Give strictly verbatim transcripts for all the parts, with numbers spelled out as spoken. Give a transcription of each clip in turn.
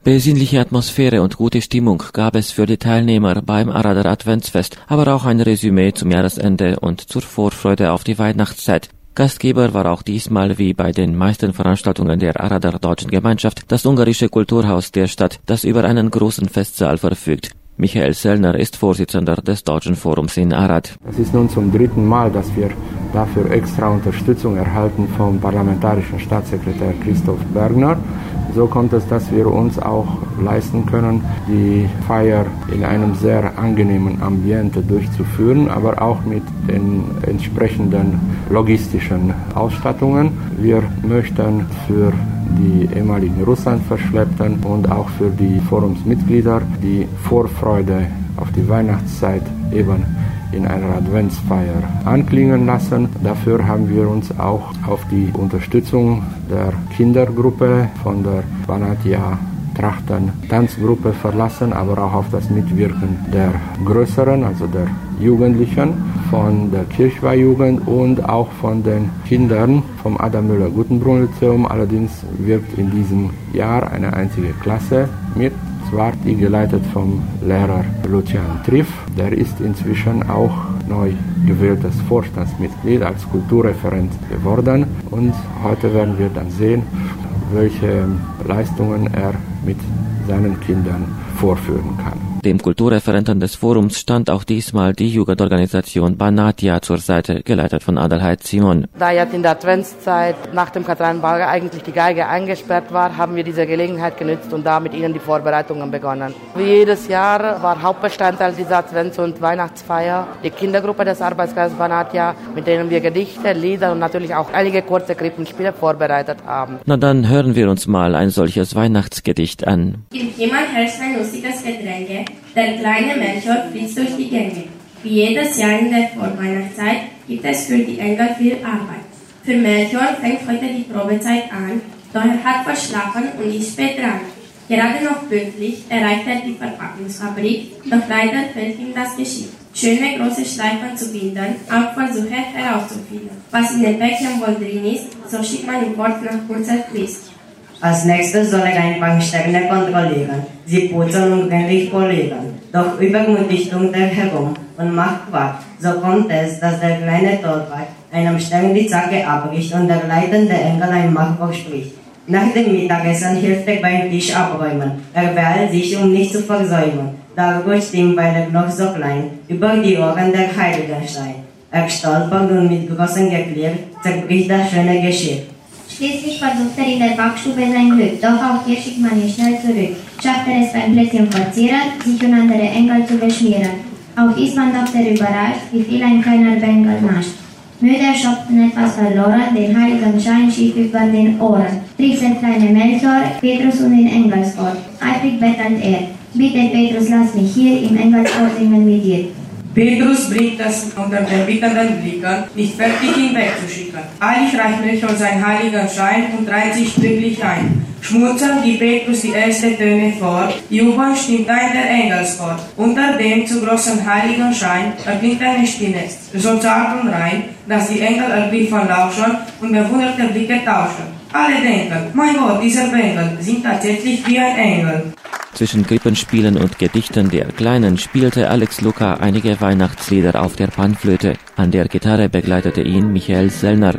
Besinnliche Atmosphäre und gute Stimmung gab es für die Teilnehmer beim Arader Adventsfest, aber auch ein Resümee zum Jahresende und zur Vorfreude auf die Weihnachtszeit. Gastgeber war auch diesmal wie bei den meisten Veranstaltungen der Arader Deutschen Gemeinschaft das ungarische Kulturhaus der Stadt, das über einen großen Festsaal verfügt. Michael Sellner ist Vorsitzender des Deutschen Forums in Arad. Es ist nun zum dritten Mal, dass wir dafür extra Unterstützung erhalten vom parlamentarischen Staatssekretär Christoph Bergner. So kommt es, dass wir uns auch leisten können, die Feier in einem sehr angenehmen Ambiente durchzuführen, aber auch mit den entsprechenden logistischen Ausstattungen. Wir möchten für die ehemaligen Russlandverschleppten und auch für die Forumsmitglieder die Vorfreude auf die Weihnachtszeit eben in einer Adventsfeier anklingen lassen. Dafür haben wir uns auch auf die Unterstützung der Kindergruppe von der Banatia Trachten Tanzgruppe verlassen, aber auch auf das Mitwirken der Größeren, also der Jugendlichen, von der Kirchweihjugend und auch von den Kindern vom Adam Müller-Gutenbrunn-Lyzeum. Allerdings wirkt in diesem Jahr eine einzige Klasse mit, zwar die geleitet vom Lehrer Lucian Triff. Der ist inzwischen auch neu gewähltes Vorstandsmitglied als Kulturreferent geworden und heute werden wir dann sehen, welche Leistungen er mit seinen Kindern vorführen kann. Dem Kulturreferenten des Forums stand auch diesmal die Jugendorganisation Banatia zur Seite, geleitet von Adelheid Simon. Da jetzt in der Adventszeit nach dem Katharinenball eigentlich die Geige eingesperrt war, haben wir diese Gelegenheit genutzt und da mit ihnen die Vorbereitungen begonnen. Wie jedes Jahr war Hauptbestandteil dieser Advents- und Weihnachtsfeier die Kindergruppe des Arbeitskreises Banatia, mit denen wir Gedichte, Lieder und natürlich auch einige kurze Krippenspiele vorbereitet haben. Na dann hören wir uns mal ein solches Weihnachtsgedicht an. Im Himmel herrscht ein lustiges Gedränge. Der kleine Melchior flitzt durch die Gänge. Wie jedes Jahr in der Vorweihnachtszeit gibt es für die Engel viel Arbeit. Für Melchior fängt heute die Probezeit an, doch er hat verschlafen und ist spät dran. Gerade noch pünktlich erreicht er die Verpackungsfabrik, doch leider fällt ihm das Geschick. Schöne große Schleifen zu binden, auch versuche herauszufinden. Was in dem Päckchen wohl drin ist, so schickt man ihn fort nach kurzer Frist. Als nächstes soll er ein paar Sterne kontrollieren, sie putzen und gründlich polieren. Doch übermütig tunkt er herum und macht Quatsch. So kommt es, dass der kleine Torwart einem Stern die Zacke abbricht und der leitende Engel ein Machtwort spricht. Nach dem Mittagessen hilft er beim Tisch abräumen. Er beeilt sich, um nicht zu versäumen. Darüber stimmt, weil er noch so klein, über die Ohren der Heiligenstein. Er stolpert und mit großem Geklirr zerbricht das schöne Geschirr. Schließlich versucht er in der Backstube sein Glück, doch auch hier schickt man ihn schnell zurück. Schafft er es beim Plätzchen verzehren, sich und andere Engel zu beschmieren. Auch ist man doch sehr überrascht, wie viel ein kleiner Bengel nascht. Müde erschöpft und etwas verloren, den heiligen Schein schief über den Ohren. Trifft der kleine Melchior, Petrus und den Engelsort. Eifrig bettelnd er, bitte Petrus, lass mich hier im Engelsort singen mit dir. Petrus bringt es unter den bittenden Blicken, nicht fertig ihn wegzuschicken. Eilig reicht Melchior sein heiligen Schein und reiht sich glücklich ein. Schmutzend gibt Petrus die ersten Töne vor, jubelnd stimmt ein der Engelschor. Unter dem zu großen heiligen Schein erklingt eine Stimme, so zart und rein, dass die Engel ergriffen lauschen und bewunderte Blicke tauschen. Alle denken, mein Gott, dieser Bengel singt tatsächlich wie ein Engel. Zwischen Krippenspielen und Gedichten der Kleinen spielte Alex Luka einige Weihnachtslieder auf der Panflöte. An der Gitarre begleitete ihn Michael Sellner.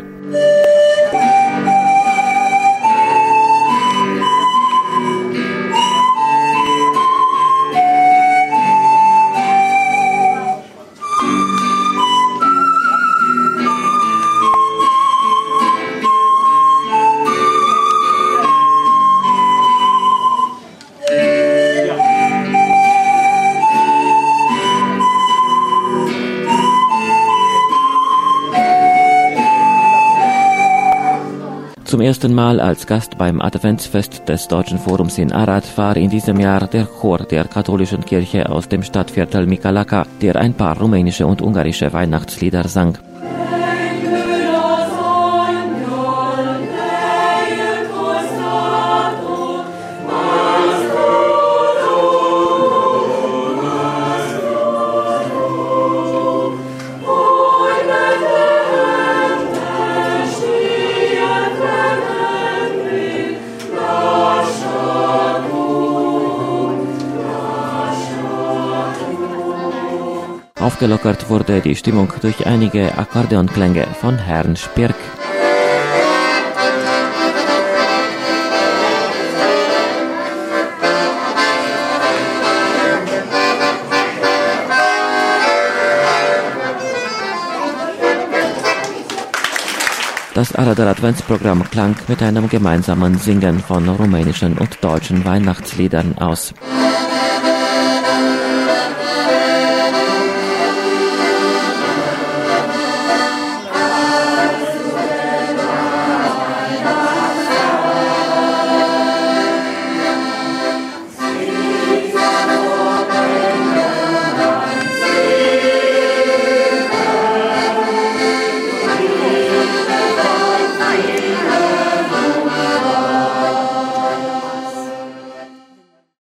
Zum ersten Mal als Gast beim Adventsfest des Deutschen Forums in Arad war in diesem Jahr der Chor der katholischen Kirche aus dem Stadtviertel Mikalaka, der ein paar rumänische und ungarische Weihnachtslieder sang. Aufgelockert wurde die Stimmung durch einige Akkordeonklänge von Herrn Spirk. Das Aradar Adventsprogramm klang mit einem gemeinsamen Singen von rumänischen und deutschen Weihnachtsliedern aus.